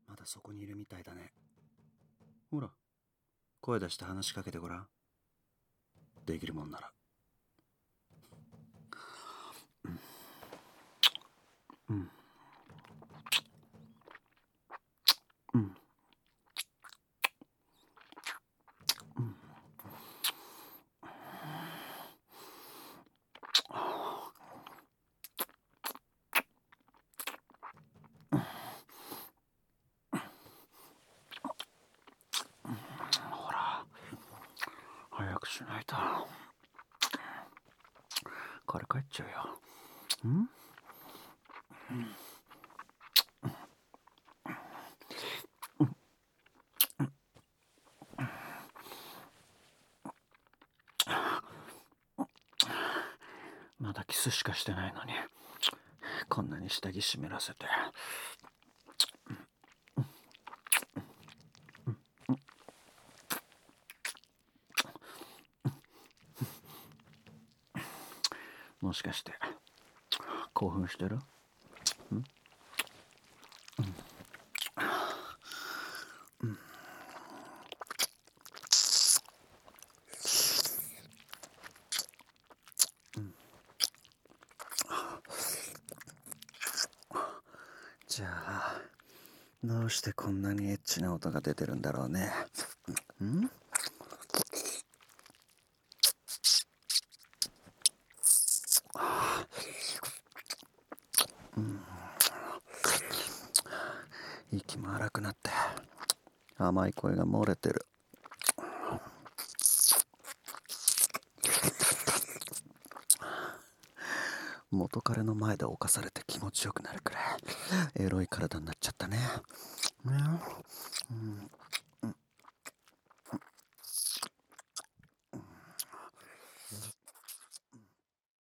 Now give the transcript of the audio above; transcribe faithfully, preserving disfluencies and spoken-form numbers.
まだそこにいるみたいだね。ほら、声出して話しかけてごらん。できるもんなら。うん。うん。うん。ほら、早くしないと。彼帰っちゃうよ。ん？うん。まだキスしかしてないのに、こんなに下着湿らせて。もしかして興奮してる？ん？じゃあどうしてこんなにエッチな音が出てるんだろうね。ん？うん、息も荒くなって甘い声が漏れてる。元彼の前で侵されて気持ちよくなるくらいエロい体になっちゃったね。